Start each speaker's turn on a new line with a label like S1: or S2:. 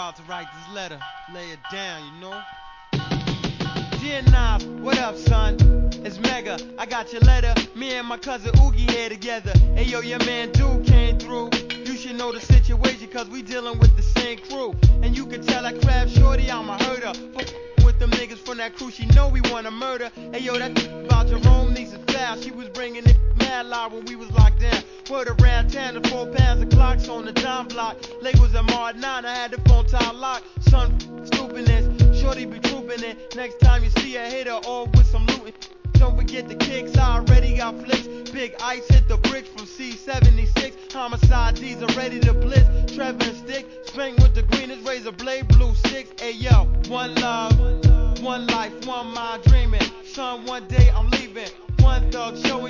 S1: about to write this letter. Lay it down, you know. Dear Nas, what up, son? It's Mega, I got your letter. Me and my cousin Oogie here together. Hey yo, your man Dude came through. You should know the situation, cause we dealing with the same crew. And you can tell that Crab Shorty I'm a herder. With them niggas from that crew, she know we wanna murder. Hey yo, that about Jerome needs a foul. She was bringing it mad loud when we was locked down. Word around town, the 4 pounds of clocks on the dime block. Labels at Mart 9, I had the phone tie locked. Son, stupidness, Shorty be trooping it. Next time you see a hitter, all with some looting. Don't forget the kicks, I already got flicks. Big Ice hit the bricks from C76. Homicide D's are ready to blitz. Trevor and Stick, Spank with the greenest razor blade, blue 6. Ayo, one love, one life, one mind dreaming. Son, one day I'm leaving. One thug showing